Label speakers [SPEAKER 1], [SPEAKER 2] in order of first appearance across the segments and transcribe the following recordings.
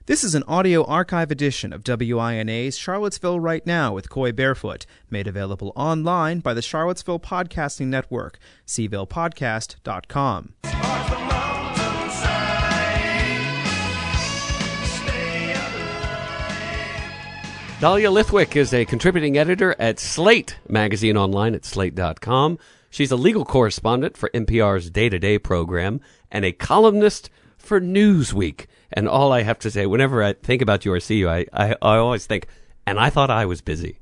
[SPEAKER 1] This is an audio archive edition of WINA's Charlottesville Right Now with Coy Barefoot, made available online by the Charlottesville Podcasting Network, cvillepodcast.com.
[SPEAKER 2] Dahlia Lithwick is a contributing editor at Slate magazine online at slate.com. She's a legal correspondent for NPR's Day to Day program and a columnist for Newsweek. And all I have to say, whenever I think about you or see you, I always think, and I thought I was busy.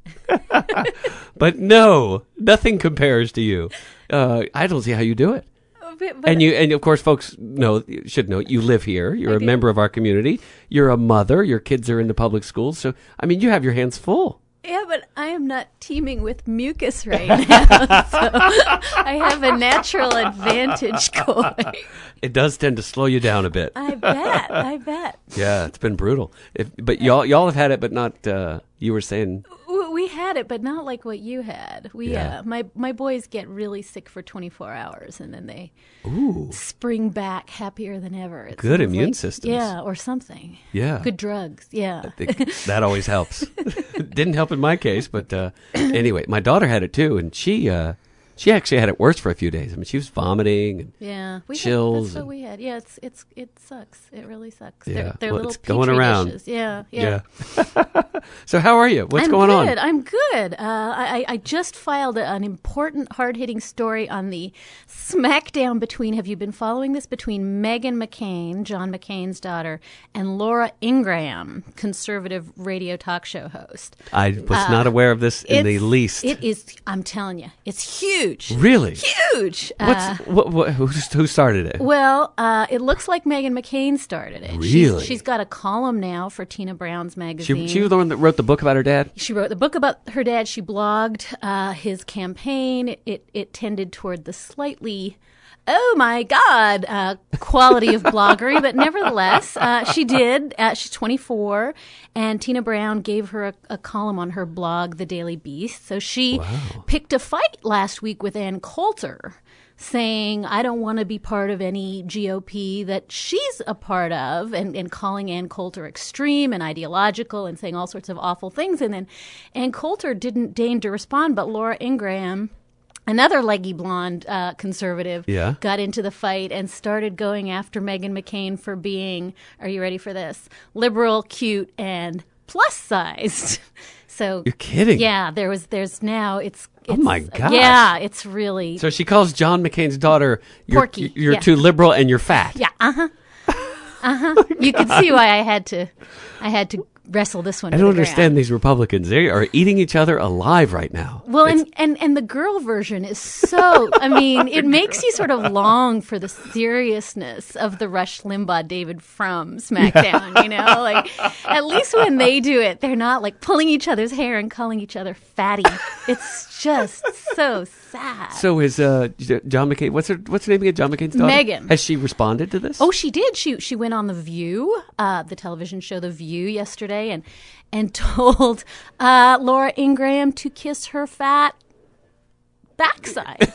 [SPEAKER 2] But no, nothing compares to you. I don't see how you do it. But and of course, folks should know you live here. You're a member of our community. You're a mother. Your kids are in the public schools. So, I mean, you have your hands full.
[SPEAKER 3] Yeah, but I am not teeming with mucus right now, so I have a natural advantage, Coy.
[SPEAKER 2] It does tend to slow you down a bit.
[SPEAKER 3] I bet.
[SPEAKER 2] Yeah, it's been brutal. But y'all have had it, but not, you were saying...
[SPEAKER 3] We had it, but not like what you had. My boys get really sick for 24 hours, and then they spring back happier than ever. It
[SPEAKER 2] Good immune systems.
[SPEAKER 3] Yeah, or something.
[SPEAKER 2] Yeah.
[SPEAKER 3] Good drugs, yeah.
[SPEAKER 2] I think that always helps. Didn't help in my case, but anyway, my daughter had it too, and she actually had it worse for a few days. I mean, she was vomiting and chills.
[SPEAKER 3] That's what we had. Yeah, it sucks. It really sucks.
[SPEAKER 2] Yeah.
[SPEAKER 3] They're little
[SPEAKER 2] it's going around.
[SPEAKER 3] Dishes. Yeah.
[SPEAKER 2] So how are you? What's going on?
[SPEAKER 3] I'm good. I just filed an important, hard-hitting story on the smackdown between, have you been following this, between Meghan McCain, John McCain's daughter, and Laura Ingraham, conservative radio talk show host.
[SPEAKER 2] I was not aware of this in the least.
[SPEAKER 3] It is, I'm telling you, it's huge.
[SPEAKER 2] Really?
[SPEAKER 3] Huge.
[SPEAKER 2] Who started it?
[SPEAKER 3] Well, it looks like Meghan McCain started it.
[SPEAKER 2] Really?
[SPEAKER 3] She's got a column now for Tina Brown's magazine.
[SPEAKER 2] She was the one that wrote the book about her dad?
[SPEAKER 3] She wrote the book about her dad. She blogged his campaign. It tended toward the slightly, oh my God, quality of bloggery, but nevertheless, she did. She's 24, and Tina Brown gave her a column on her blog, The Daily Beast. So she picked a fight last week with Ann Coulter, saying, I don't want to be part of any GOP that she's a part of, and calling Ann Coulter extreme and ideological and saying all sorts of awful things. And then Ann Coulter didn't deign to respond, but Laura Ingraham, another leggy blonde conservative, got into the fight and started going after Meghan McCain for being, are you ready for this, liberal, cute, and plus-sized. So
[SPEAKER 2] you're kidding.
[SPEAKER 3] Yeah, there's now, it's
[SPEAKER 2] oh my gosh.
[SPEAKER 3] Yeah, it's really.
[SPEAKER 2] So she calls John McCain's daughter,
[SPEAKER 3] Porky.
[SPEAKER 2] You're too liberal and you're fat.
[SPEAKER 3] Yeah, You can see why I had to wrestle this one.
[SPEAKER 2] I don't understand these Republicans. They are eating each other alive right now.
[SPEAKER 3] Well, and the girl version is so, I mean, it makes you sort of long for the seriousness of the Rush Limbaugh, David Frum smackdown, you know? Like, at least when they do it, they're not like pulling each other's hair and calling each other fatty. It's just so sad.
[SPEAKER 2] So is John McCain, what's her name again? John McCain's daughter?
[SPEAKER 3] Meghan.
[SPEAKER 2] Has she responded to this?
[SPEAKER 3] Oh, she did. She went on The View, the television show The View yesterday, and told Laura Ingraham to kiss her fat backside.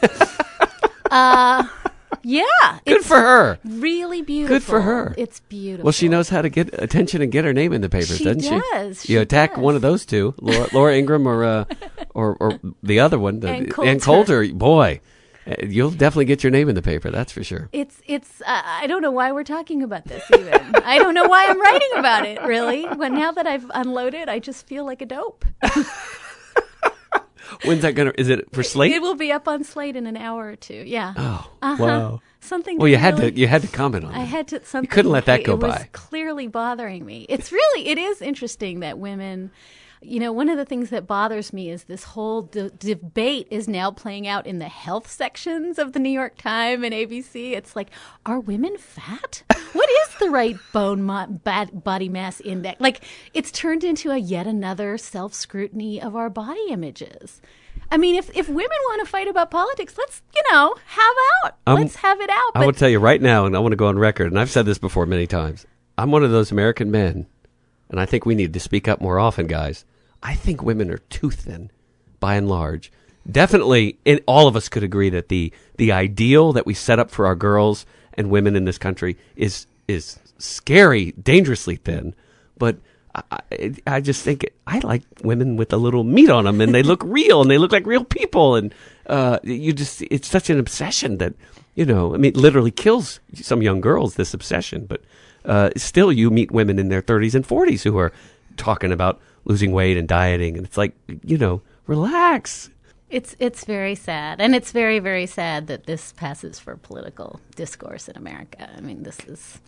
[SPEAKER 3] Yeah.
[SPEAKER 2] Good for her.
[SPEAKER 3] Really beautiful.
[SPEAKER 2] Good for her.
[SPEAKER 3] It's beautiful.
[SPEAKER 2] Well, she knows how to get attention and get her name in the papers, doesn't she?
[SPEAKER 3] Does.
[SPEAKER 2] You attack one of those two, Laura Ingraham or the other one, Ann Coulter. Boy, you'll definitely get your name in the paper, that's for sure.
[SPEAKER 3] It's. I don't know why we're talking about this even. I don't know why I'm writing about it, really. But now that I've unloaded, I just feel like a dope.
[SPEAKER 2] When's that is it for Slate?
[SPEAKER 3] It will be up on Slate in an hour or two. Yeah.
[SPEAKER 2] Oh, wow.
[SPEAKER 3] Something.
[SPEAKER 2] Well, you had to comment on it.
[SPEAKER 3] I had to. Something.
[SPEAKER 2] You couldn't let that go by.
[SPEAKER 3] It was clearly bothering me. It is interesting that women. You know, one of the things that bothers me is this whole debate is now playing out in the health sections of the New York Times and ABC. It's like, are women fat? What is the right body mass index? Like, it's turned into yet another self-scrutiny of our body images. I mean, if women want to fight about politics, let's, have out. Let's have it out.
[SPEAKER 2] I will tell you right now, and I want to go on record, and I've said this before many times, I'm one of those American men, and I think we need to speak up more often, guys. I think women are too thin, by and large. Definitely, all of us could agree that the ideal that we set up for our girls and women in this country is scary, dangerously thin. but I just think I like women with a little meat on them, and they look real, and they look like real people, and it's such an obsession that, literally kills some young girls, this obsession. But still, you meet women in their 30s and 40s who are talking about losing weight and dieting, and it's like, relax.
[SPEAKER 3] It's very sad, and it's very, very sad that this passes for political discourse in America. I mean, this is...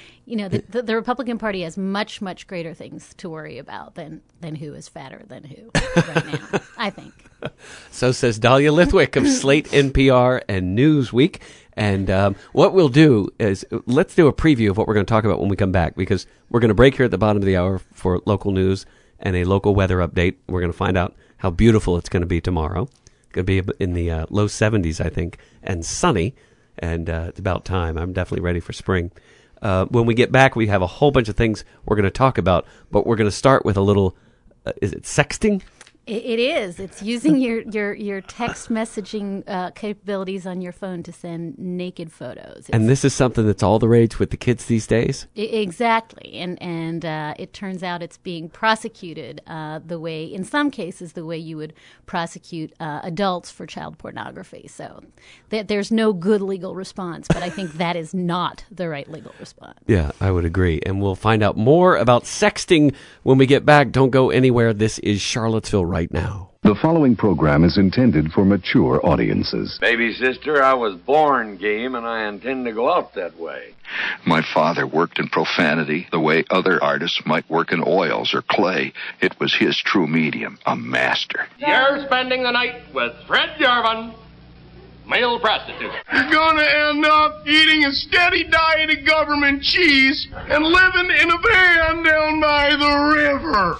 [SPEAKER 3] the Republican Party has much, much greater things to worry about than who is fatter than who right now, I think.
[SPEAKER 2] So says Dahlia Lithwick of Slate, NPR, and Newsweek. And what we'll do is let's do a preview of what we're going to talk about when we come back, because we're going to break here at the bottom of the hour for local news and a local weather update. We're going to find out how beautiful it's going to be tomorrow. It's going to be in the low 70s, I think, and sunny. And it's about time. I'm definitely ready for spring. When we get back, we have a whole bunch of things we're going to talk about, but we're going to start with a little, is it sexting?
[SPEAKER 3] It is. It's using your text messaging capabilities on your phone to send naked photos.
[SPEAKER 2] And this is something that's all the rage with the kids these days?
[SPEAKER 3] Exactly. And it turns out it's being prosecuted in some cases, the way you would prosecute adults for child pornography. So there's no good legal response, but I think that is not the right legal response.
[SPEAKER 2] Yeah, I would agree. And we'll find out more about sexting when we get back. Don't go anywhere. This is Charlottesville right now.
[SPEAKER 4] The following program is intended for mature audiences.
[SPEAKER 5] Baby sister, I was born game, and I intend to go out that way.
[SPEAKER 6] My father worked in profanity the way other artists might work in oils or clay. It was his true medium, a master.
[SPEAKER 7] You're spending the night with Fred Jarvin, male prostitute.
[SPEAKER 8] You're gonna end up eating a steady diet of government cheese and living in a van down by the river.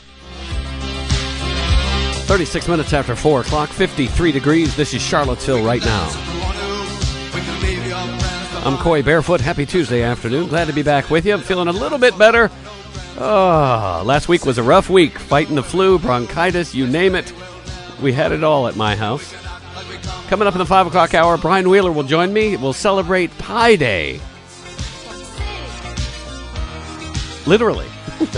[SPEAKER 2] 36 minutes after 4 o'clock, 53 degrees. This is Charlottesville right now. I'm Coy Barefoot. Happy Tuesday afternoon. Glad to be back with you. I'm feeling a little bit better. Last week was a rough week. Fighting the flu, bronchitis, you name it. We had it all at my house. Coming up in the 5 o'clock hour, Brian Wheeler will join me. We'll celebrate Pi Day. Literally.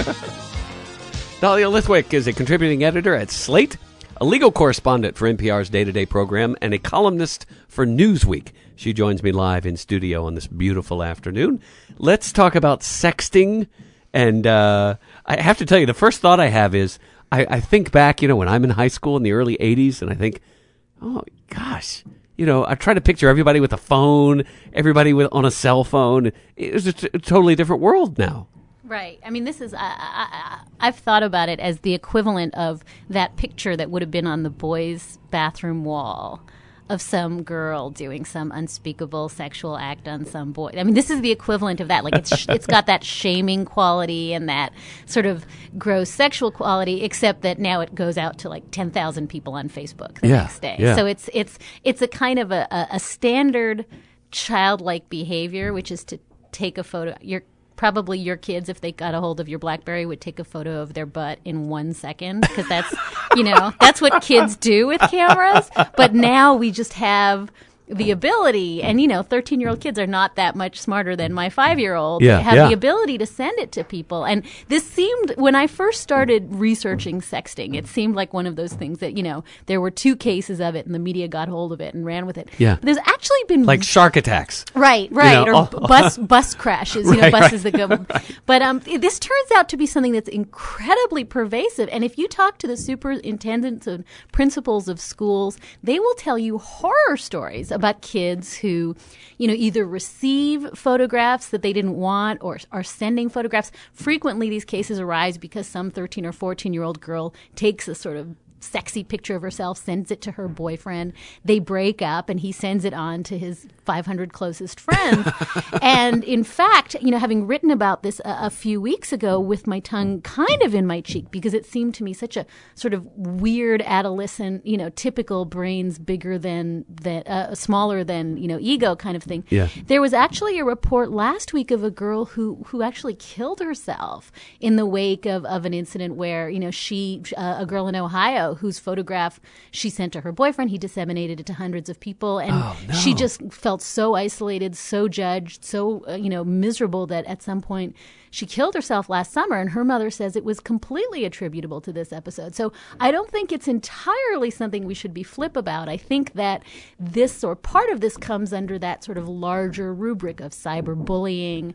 [SPEAKER 2] Dahlia Lithwick is a contributing editor at Slate, a legal correspondent for NPR's day-to-day program, and a columnist for Newsweek. She joins me live in studio on this beautiful afternoon. Let's talk about sexting. And I have to tell you, the first thought I have is, I think back, when I'm in high school in the early 80s, and I think, oh, gosh. I try to picture everybody with a phone, everybody on a cell phone. It was a totally different world now.
[SPEAKER 3] Right. I mean, this is, I've thought about it as the equivalent of that picture that would have been on the boys' bathroom wall of some girl doing some unspeakable sexual act on some boy. I mean, this is the equivalent of that. Like, it's got that shaming quality and that sort of gross sexual quality, except that now it goes out to like 10,000 people on Facebook the next day.
[SPEAKER 2] Yeah.
[SPEAKER 3] So it's a kind of a standard childlike behavior, which is to take a photo. Probably your kids, if they got a hold of your BlackBerry, would take a photo of their butt in 1 second, because that's, that's what kids do with cameras. But now we just have the ability, and 13-year-old kids are not that much smarter than my 5-year-old.
[SPEAKER 2] Yeah,
[SPEAKER 3] have the ability to send it to people. And this seemed, when I first started researching sexting, it seemed like one of those things that, there were 2 cases of it and the media got hold of it and ran with it.
[SPEAKER 2] Yeah.
[SPEAKER 3] But there's actually been
[SPEAKER 2] like shark attacks.
[SPEAKER 3] Right. Or bus crashes, buses that go. Right. But this turns out to be something that's incredibly pervasive. And if you talk to the superintendents and principals of schools, they will tell you horror stories about kids who, either receive photographs that they didn't want or are sending photographs. Frequently, these cases arise because some 13 or 14-year-old girl takes a sort of sexy picture of herself, sends it to her boyfriend. They break up, and he sends it on to his 500 closest friends. And in fact, having written about this a few weeks ago with my tongue kind of in my cheek, because it seemed to me such a sort of weird adolescent, typical brains bigger than smaller than, ego kind of thing.
[SPEAKER 2] Yeah.
[SPEAKER 3] There was actually a report last week of a girl who actually killed herself in the wake of an incident where, a girl in Ohio whose photograph she sent to her boyfriend. He disseminated it to hundreds of people, and she just felt so isolated, so judged, so miserable that at some point she killed herself last summer, and her mother says it was completely attributable to this episode. So I don't think it's entirely something we should be flip about. I think that this, or part of this, comes under that sort of larger rubric of cyberbullying,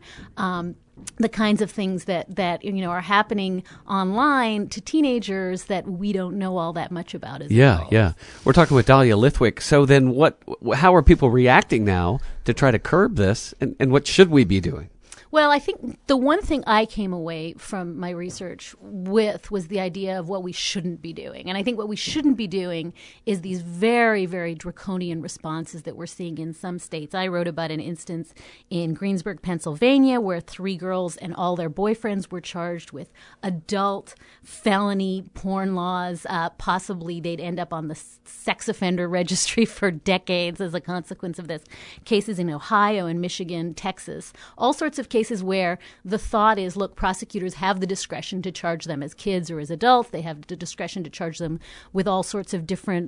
[SPEAKER 3] the kinds of things that are happening online to teenagers that we don't know all that much about as well.
[SPEAKER 2] Yeah. We're talking with Dahlia Lithwick. So then how are people reacting now to try to curb this, and what should we be doing?
[SPEAKER 3] Well, I think the one thing I came away from my research with was the idea of what we shouldn't be doing. And I think what we shouldn't be doing is these very, very draconian responses that we're seeing in some states. I wrote about an instance in Greensburg, Pennsylvania, where 3 girls and all their boyfriends were charged with adult felony porn laws. Possibly they'd end up on the sex offender registry for decades as a consequence of this. Cases in Ohio and Michigan, Texas, all sorts of cases where the thought is, look, prosecutors have the discretion to charge them as kids or as adults. They have the discretion to charge them with all sorts of different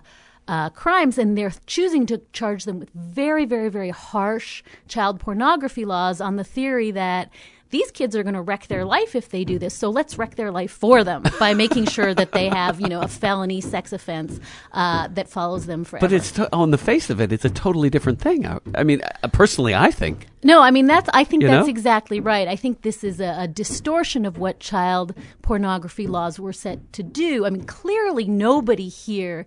[SPEAKER 3] crimes, and they're choosing to charge them with very, very, very harsh child pornography laws on the theory that these kids are going to wreck their life if they do this, so let's wreck their life for them by making sure that they have, a felony sex offense that follows them forever.
[SPEAKER 2] But it's on the face of it, it's a totally different thing. I mean, personally, I think.
[SPEAKER 3] No, I mean, that's exactly right. I think this is a distortion of what child pornography laws were set to do. I mean, clearly nobody here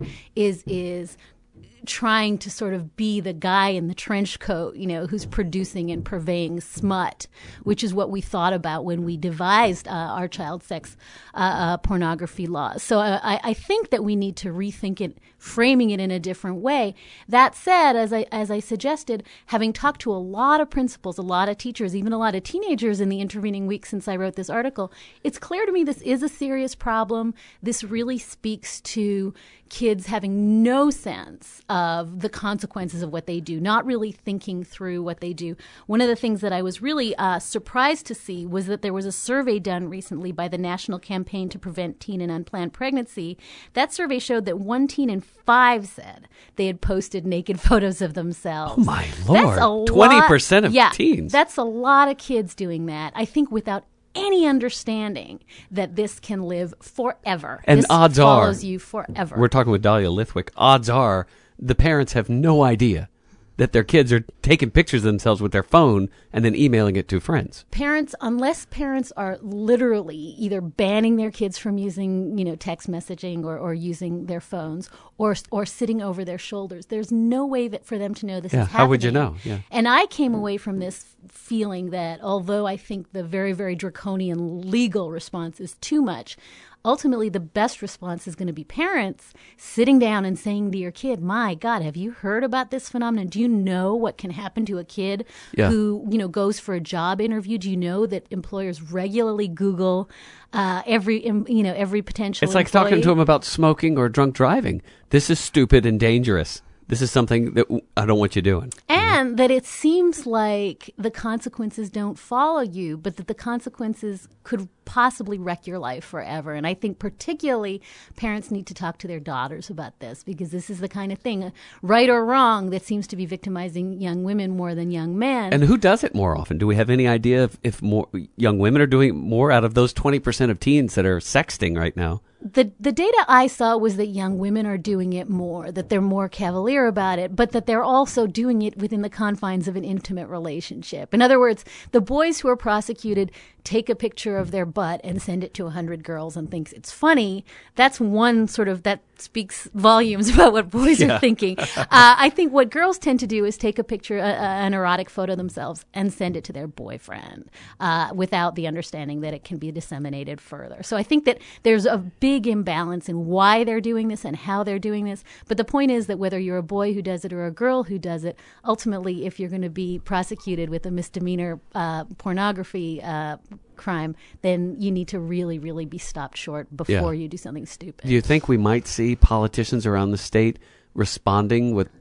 [SPEAKER 3] is trying to sort of be the guy in the trench coat, who's producing and purveying smut, which is what we thought about when we devised our child sex pornography laws. So I think that we need to rethink it, framing it in a different way. That said, as I suggested, having talked to a lot of principals, a lot of teachers, even a lot of teenagers in the intervening weeks since I wrote this article, it's clear to me this is a serious problem. This really speaks to kids having no sense of the consequences of what they do, not really thinking through what they do. One of the things that I was really surprised to see was that there was a survey done recently by the National Campaign to Prevent Teen and Unplanned Pregnancy. That survey showed that 1 teen in 5 said they had posted naked photos of themselves.
[SPEAKER 2] Oh, my Lord. 20% of teens.
[SPEAKER 3] That's a lot of kids doing that. I think without any understanding that this can live forever.
[SPEAKER 2] And
[SPEAKER 3] this
[SPEAKER 2] odds
[SPEAKER 3] follows
[SPEAKER 2] are,
[SPEAKER 3] you forever.
[SPEAKER 2] We're talking with Dahlia Lithwick. Odds are the parents have no idea that their kids are taking pictures of themselves with their phone and then emailing it to friends.
[SPEAKER 3] Unless parents are literally either banning their kids from using, text messaging or using their phones or sitting over their shoulders, there's no way for them to know this is happening.
[SPEAKER 2] How would you know? Yeah.
[SPEAKER 3] And I came away from this feeling that although I think the very, very draconian legal response is too much, ultimately the best response is going to be parents sitting down and saying to your kid, my God, have you heard about this phenomenon? Do you know what can happen to a kid who, goes for a job interview? Do you know that employers regularly Google every potential
[SPEAKER 2] It's like
[SPEAKER 3] employee?
[SPEAKER 2] talking to them about smoking or drunk driving. This is stupid and dangerous. This is something that I don't want you doing.
[SPEAKER 3] And that it seems like the consequences don't follow you, but that the consequences could possibly wreck your life forever. And I think particularly parents need to talk to their daughters about this, because this is the kind of thing, right or wrong, that seems to be victimizing young women more than young men.
[SPEAKER 2] And who does it more often? Do we have any idea if more young women are doing more out of those 20% of teens that are sexting right now?
[SPEAKER 3] The data I saw was that young women are doing it more, that they're more cavalier about it, but that they're also doing it within the confines of an intimate relationship. In other words, the boys who are prosecuted take a picture of their butt and send it to 100 girls and thinks it's funny. That's one sort of, that speaks volumes about what boys are thinking. I think what girls tend to do is take a picture, an erotic photo themselves, and send it to their boyfriend without the understanding that it can be disseminated further. So I think that there's a big imbalance in why they're doing this and how they're doing this. But the point is that whether you're a boy who does it or a girl who does it, ultimately, if you're going to be prosecuted with a misdemeanor pornography crime, then you need to really, really be stopped short before you do something stupid.
[SPEAKER 2] Do you think we might see politicians around the state responding with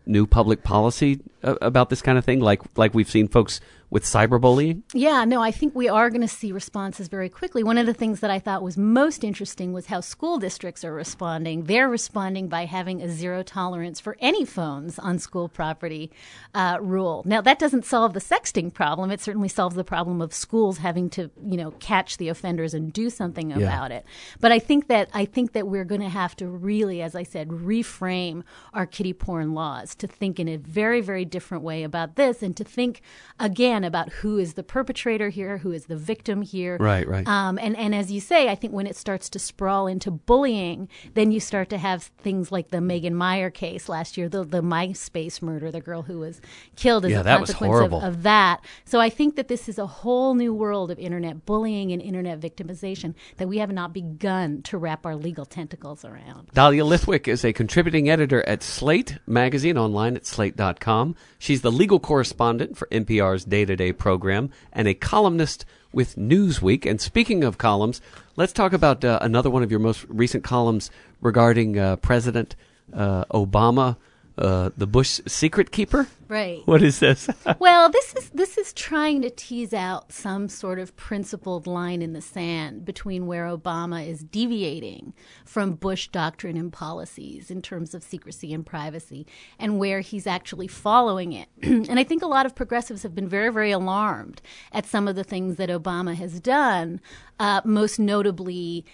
[SPEAKER 2] new public policy about this kind of thing, like we've seen folks with cyberbullying?
[SPEAKER 3] Yeah, no, I think we are going to see responses very quickly. One of the things that I thought was most interesting was how school districts are responding. They're responding by having a zero tolerance for any phones on school property rule. Now, that doesn't solve the sexting problem. It certainly solves the problem of schools having to, catch the offenders and do something about it. But I think that we're going to have to really, as I said, reframe our kiddie porn laws to think in a very, very different way about this, and to think again about who is the perpetrator here, who is the victim here.
[SPEAKER 2] Right.
[SPEAKER 3] And as you say, I think when it starts to sprawl into bullying, then you start to have things like the Megan Meyer case last year, the MySpace murder, the girl who was killed as a consequence of that. So I think that this is a whole new world of internet bullying and internet victimization that we have not begun to wrap our legal tentacles around.
[SPEAKER 2] Dahlia Lithwick is a contributing editor at Slate Magazine, online at slate.com. She's the legal correspondent for NPR's day-to-day program and a columnist with Newsweek. And speaking of columns, let's talk about another one of your most recent columns regarding President Obama, the Bush secret keeper.
[SPEAKER 3] Right.
[SPEAKER 2] What is this?
[SPEAKER 3] Well, this is trying to tease out some sort of principled line in the sand between where Obama is deviating from Bush doctrine and policies in terms of secrecy and privacy, and where he's actually following it. And I think a lot of progressives have been very, very alarmed at some of the things that Obama has done, most notably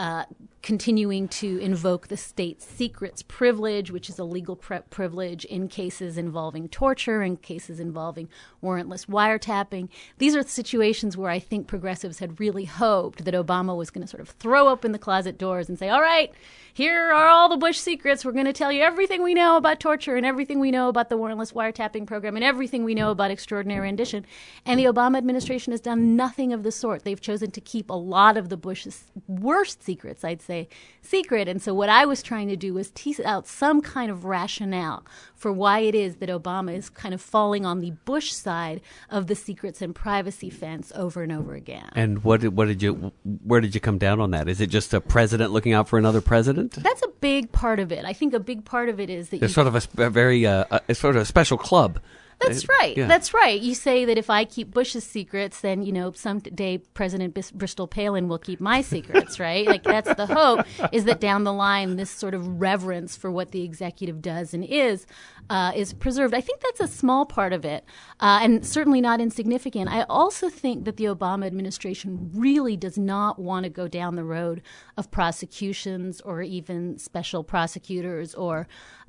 [SPEAKER 3] continuing to invoke the state secrets privilege, which is a legal privilege in cases involving torture, in cases involving warrantless wiretapping. These are situations where I think progressives had really hoped that Obama was going to sort of throw open the closet doors and say, all right, here are all the Bush secrets. We're going to tell you everything we know about torture and everything we know about the warrantless wiretapping program and everything we know about extraordinary rendition. And the Obama administration has done nothing of the sort. They've chosen to keep a lot of the Bush's worst secrets, I'd say, secret. And so what I was trying to do was tease out some kind of rationale for why it is that Obama is kind of falling on the Bush side of the secrets and privacy fence over and over again.
[SPEAKER 2] And where did you come down on that? Is it just a president looking out for another president?
[SPEAKER 3] That's a big part of it. I think a big part of it is that
[SPEAKER 2] there's sort of it's sort of a special club.
[SPEAKER 3] That's right. Yeah. That's right. You say that if I keep Bush's secrets, then, someday President Bristol Palin will keep my secrets, right? Like, that's the hope, is that down the line, this sort of reverence for what the executive does and is preserved. I think that's a small part of it, and certainly not insignificant. I also think that the Obama administration really does not want to go down the road of prosecutions or even special prosecutors or,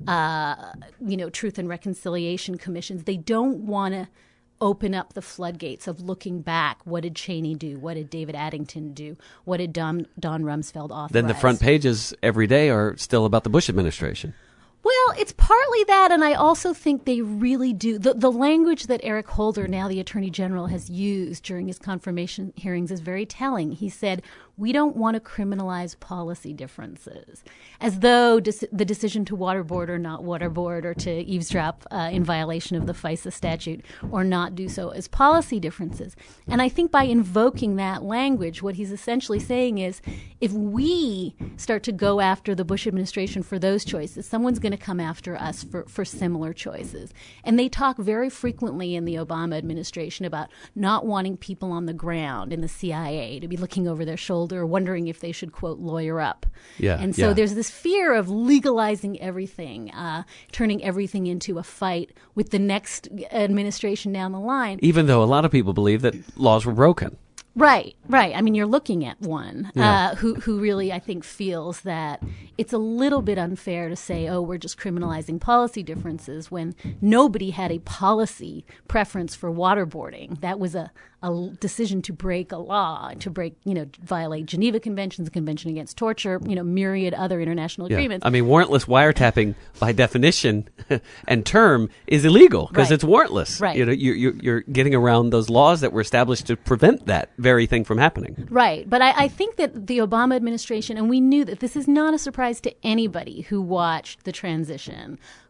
[SPEAKER 3] truth and reconciliation commissions. They don't want to open up the floodgates of looking back. What did Cheney do? What did David Addington do? What did Don Rumsfeld authorize?
[SPEAKER 2] Then the front pages every day are still about the Bush administration.
[SPEAKER 3] Well, it's partly that, and I also think they really do. The language that Eric Holder, now the Attorney General, has used during his confirmation hearings is very telling. He said, we don't want to criminalize policy differences, as though the decision to waterboard or not waterboard or to eavesdrop in violation of the FISA statute or not do so as policy differences. And I think by invoking that language, what he's essentially saying is, if we start to go after the Bush administration for those choices, someone's going to come after us for similar choices. And they talk very frequently in the Obama administration about not wanting people on the ground in the CIA to be looking over their shoulder, wondering if they should, quote, lawyer up.
[SPEAKER 2] Yeah,
[SPEAKER 3] and so there's this fear of legalizing everything, turning everything into a fight with the next administration down the line.
[SPEAKER 2] Even though a lot of people believe that laws were broken.
[SPEAKER 3] Right. I mean, you're looking at one who really, I think, feels that it's a little bit unfair to say, oh, we're just criminalizing policy differences when nobody had a policy preference for waterboarding. That was a decision to break a law, to violate Geneva Conventions, the Convention Against Torture, myriad other international agreements.
[SPEAKER 2] I mean, warrantless wiretapping, by definition and term, is illegal because it's warrantless.
[SPEAKER 3] Right.
[SPEAKER 2] You're getting around those laws that were established to prevent that very thing from happening.
[SPEAKER 3] Right. But I think that the Obama administration, and we knew that this is not a surprise to anybody who watched the transition,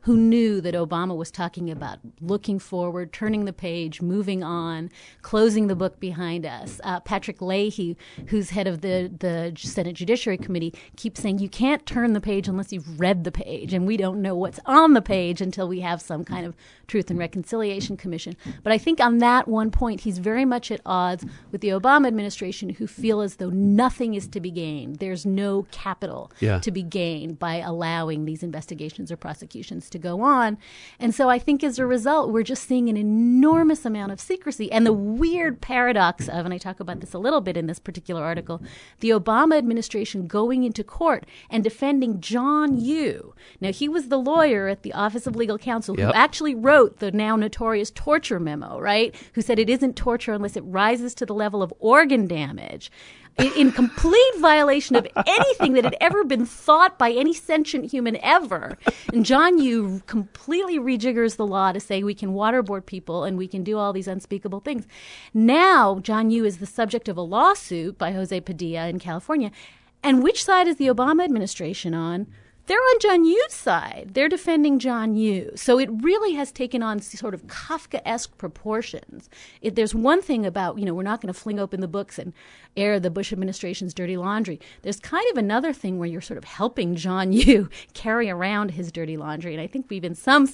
[SPEAKER 3] who knew that Obama was talking about looking forward, turning the page, moving on, closing the book behind us. Patrick Leahy, who's head of the Senate Judiciary Committee, keeps saying you can't turn the page unless you've read the page, and we don't know what's on the page until we have some kind of Truth and Reconciliation Commission. But I think on that one point, he's very much at odds with the Obama administration, who feel as though nothing is to be gained. There's no capital to be gained by allowing these investigations or prosecutions to go on. And so I think as a result, we're just seeing an enormous amount of secrecy. And the weird paradox of, and I talk about this a little bit in this particular article, the Obama administration going into court and defending John Yoo. Now, he was the lawyer at the Office of Legal Counsel who actually wrote the now notorious torture memo, right? Who said it isn't torture unless it rises to the level of organ damage. In complete violation of anything that had ever been thought by any sentient human ever. And John Yoo completely rejiggers the law to say we can waterboard people and we can do all these unspeakable things. Now, John Yoo is the subject of a lawsuit by Jose Padilla in California. And which side is the Obama administration on? They're on John Yoo's side. They're defending John Yoo. So it really has taken on sort of Kafkaesque proportions. There's one thing about, we're not going to fling open the books and air the Bush administration's dirty laundry. There's kind of another thing where you're sort of helping John Yoo carry around his dirty laundry. And I think we've, in some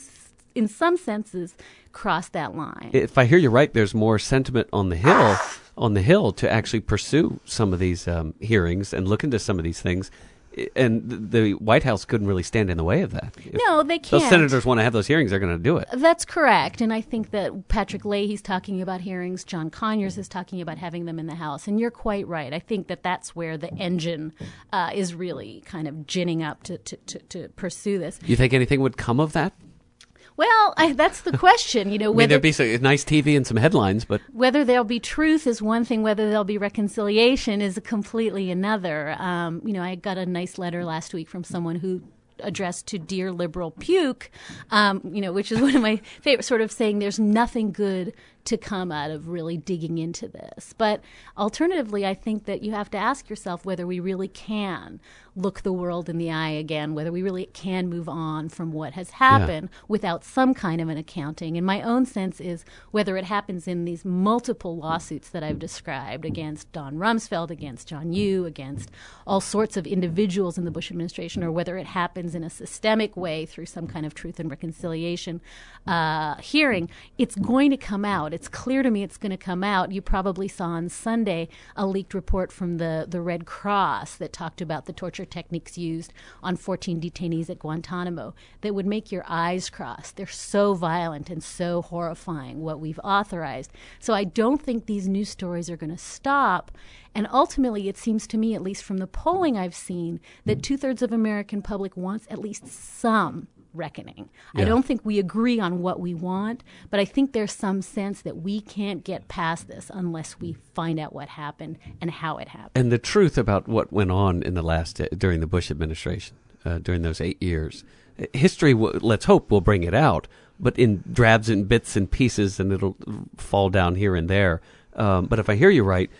[SPEAKER 3] senses, crossed that line.
[SPEAKER 2] If I hear you right, there's more sentiment on the Hill, to actually pursue some of these hearings and look into some of these things. And the White House couldn't really stand in the way of that.
[SPEAKER 3] No, they can't.
[SPEAKER 2] Those senators want to have those hearings, they're going to do it.
[SPEAKER 3] That's correct. And I think that Patrick Leahy's talking about hearings. John Conyers is talking about having them in the House. And you're quite right. I think that that's where the engine is really kind of ginning up to pursue this.
[SPEAKER 2] You think anything would come of that?
[SPEAKER 3] Well, that's the question. Whether
[SPEAKER 2] there'd be some nice TV and some headlines, but
[SPEAKER 3] whether there'll be truth is one thing. Whether there'll be reconciliation is completely another. I got a nice letter last week from someone who addressed to Dear Liberal Puke, which is one of my favorite, sort of saying there's nothing good to come out of really digging into this. But alternatively, I think that you have to ask yourself whether we really can look the world in the eye again, whether we really can move on from what has happened without some kind of an accounting. And my own sense is whether it happens in these multiple lawsuits that I've described against Don Rumsfeld, against John Yoo, against all sorts of individuals in the Bush administration, or whether it happens in a systemic way through some kind of Truth and Reconciliation hearing, it's going to come out. It's clear to me it's going to come out. You probably saw on Sunday a leaked report from the Red Cross that talked about the torture techniques used on 14 detainees at Guantanamo that would make your eyes cross. They're so violent and so horrifying, what we've authorized. So I don't think these news stories are going to stop. And ultimately, it seems to me, at least from the polling I've seen, that 2/3 of American public wants at least some reckoning. I don't think we agree on what we want, but I think there's some sense that we can't get past this unless we find out what happened and how it happened.
[SPEAKER 2] And the truth about what went on in during the Bush administration, during those 8 years. History, let's hope, will bring it out, but in drabs and bits and pieces, and it'll fall down here and there. But if I hear you right,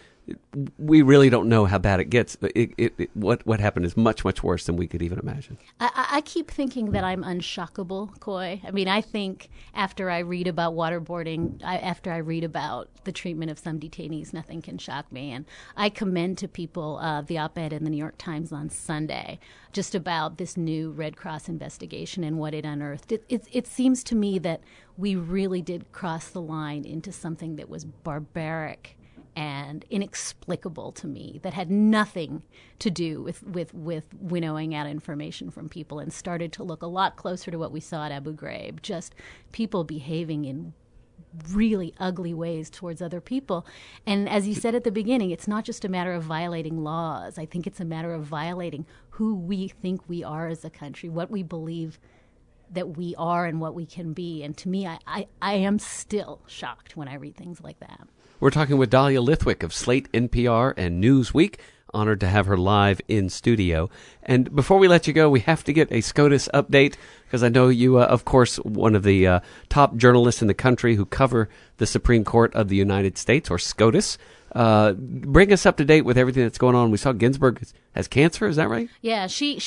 [SPEAKER 2] we really don't know how bad it gets. But what happened is much, much worse than we could even imagine.
[SPEAKER 3] I keep thinking that I'm unshockable, Coy. I mean, I think after I read about waterboarding, after I read about the treatment of some detainees, nothing can shock me. And I commend to people the op-ed in the New York Times on Sunday just about this new Red Cross investigation and what it unearthed. It seems to me that we really did cross the line into something that was barbaric and inexplicable to me, that had nothing to do with winnowing out information from people, and started to look a lot closer to what we saw at Abu Ghraib, just people behaving in really ugly ways towards other people. And as you said at the beginning, it's not just a matter of violating laws. I think it's a matter of violating who we think we are as a country, what we believe that we are and what we can be. And to me, I am still shocked when I read things like that.
[SPEAKER 2] We're talking with Dahlia Lithwick of Slate, NPR, and Newsweek. Honored to have her live in studio. And before we let you go, we have to get a SCOTUS update, because I know you, of course, one of the top journalists in the country who cover the Supreme Court of the United States, or SCOTUS. Bring us up to date with everything that's going on. We saw Ginsburg has cancer. Is that right?
[SPEAKER 3] Yeah, she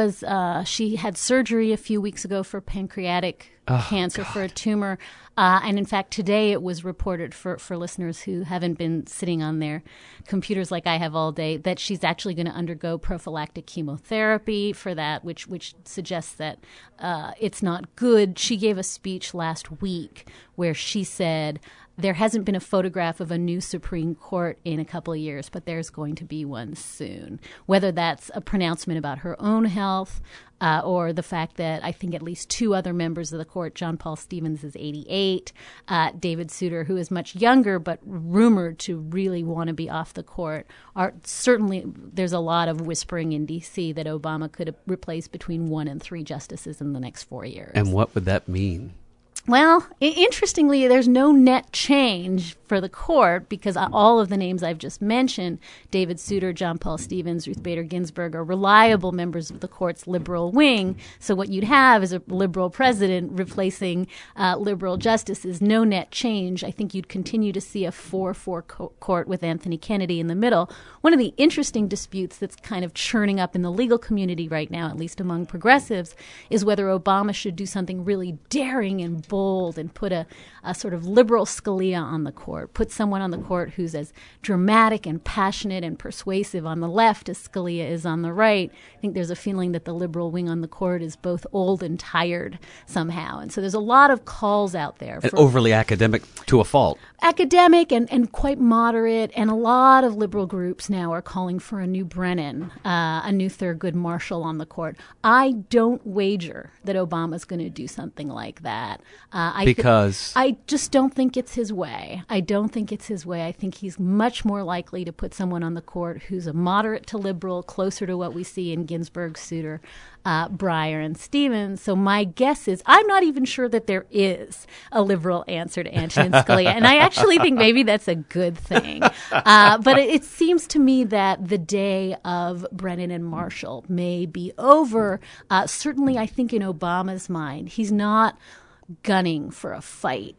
[SPEAKER 3] had surgery a few weeks ago for pancreatic cancer, for a tumor. And in fact, today it was reported for listeners who haven't been sitting on their computers like I have all day that she's actually going to undergo prophylactic chemotherapy for that, which suggests that it's not good. She gave a speech last week where she said there hasn't been a photograph of a new Supreme Court in a couple of years, but there's going to be one soon. Whether that's a pronouncement about her own health or the fact that I think at least two other members of the court, John Paul Stevens is 88, David Souter, who is much younger but rumored to really want to be off the court, are certainly there's a lot of whispering in D.C. that Obama could replace between 1 and 3 justices in the next 4 years.
[SPEAKER 2] And what would that mean?
[SPEAKER 3] Well, interestingly, there's no net change for the court because all of the names I've just mentioned, David Souter, John Paul Stevens, Ruth Bader Ginsburg, are reliable members of the court's liberal wing. So what you'd have is a liberal president replacing liberal justices. No net change. I think you'd continue to see a 4-4 court with Anthony Kennedy in the middle. One of the interesting disputes that's kind of churning up in the legal community right now, at least among progressives, is whether Obama should do something really daring and bold and put a sort of liberal Scalia on the court, put someone on the court who's as dramatic and passionate and persuasive on the left as Scalia is on the right. I think there's a feeling that the liberal wing on the court is both old and tired somehow. And so there's a lot of calls out there.
[SPEAKER 2] And overly academic to a fault.
[SPEAKER 3] Academic and quite moderate, and a lot of liberal groups now are calling for a new Brennan, a new Thurgood Marshall on the court. I don't wager that Obama's going to do something like that. I just don't think it's his way. I think he's much more likely to put someone on the court who's a moderate to liberal, closer to what we see in Ginsburg, Souter, Breyer, and Stevens. So my guess is I'm not even sure that there is a liberal answer to Antonin Scalia. And I actually think maybe that's a good thing. But it seems to me that the day of Brennan and Marshall may be over. Certainly, I think in Obama's mind, he's not gunning for a fight.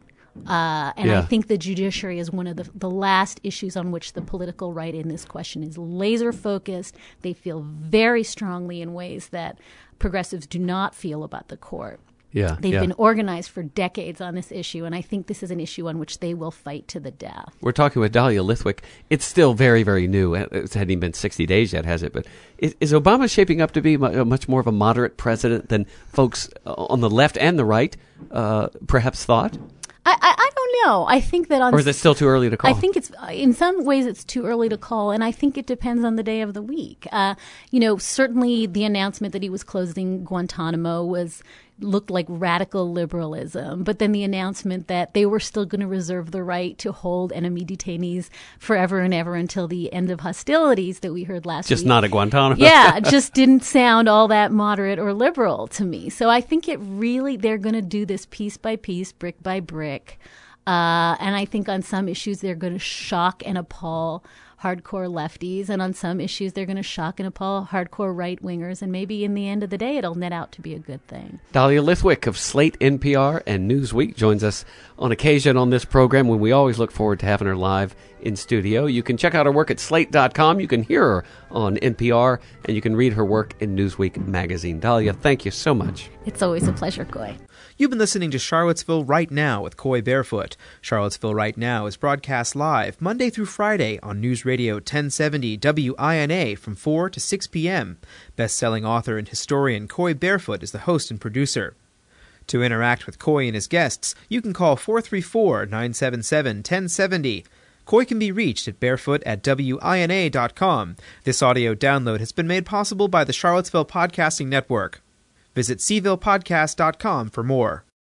[SPEAKER 3] I think the judiciary is one of the last issues on which the political right in this question is laser focused. They feel very strongly in ways that progressives do not feel about the court. They've been organized for decades on this issue, and I think this is an issue on which they will fight to the death.
[SPEAKER 2] We're talking with Dahlia Lithwick. It's still very, very new. It hasn't even been 60 days yet, has it? But is Obama shaping up to be much more of a moderate president than folks on the left and the right perhaps thought?
[SPEAKER 3] I don't know. I think that
[SPEAKER 2] or is it still too early to call?
[SPEAKER 3] I think it's in some ways it's too early to call, and I think it depends on the day of the week. Certainly the announcement that he was closing Guantanamo looked like radical liberalism, but then the announcement that they were still going to reserve the right to hold enemy detainees forever and ever until the end of hostilities that we heard last week.
[SPEAKER 2] Just not at Guantanamo.
[SPEAKER 3] Yeah, just didn't sound all that moderate or liberal to me. So I think they're going to do this piece by piece, brick by brick. And I think on some issues they're going to shock and appall hardcore lefties, and on some issues they're going to shock and appall hardcore right-wingers, and maybe in the end of the day it'll net out to be a good thing.
[SPEAKER 2] Dahlia Lithwick of Slate, NPR, and Newsweek joins us on occasion on this program when we always look forward to having her live in studio. You can check out her work at slate.com. You can hear her on NPR, and you can read her work in Newsweek magazine. Dahlia, thank you so much.
[SPEAKER 3] It's always a pleasure, Coy.
[SPEAKER 1] You've been listening to Charlottesville Right Now with Coy Barefoot. Charlottesville Right Now is broadcast live Monday through Friday on News Radio 1070 WINA from 4 to 6 p.m. Best-selling author and historian Coy Barefoot is the host and producer. To interact with Coy and his guests, you can call 434-977-1070. Coy can be reached at barefoot@wina.com. This audio download has been made possible by the Charlottesville Podcasting Network. Visit cvillepodcast.com for more.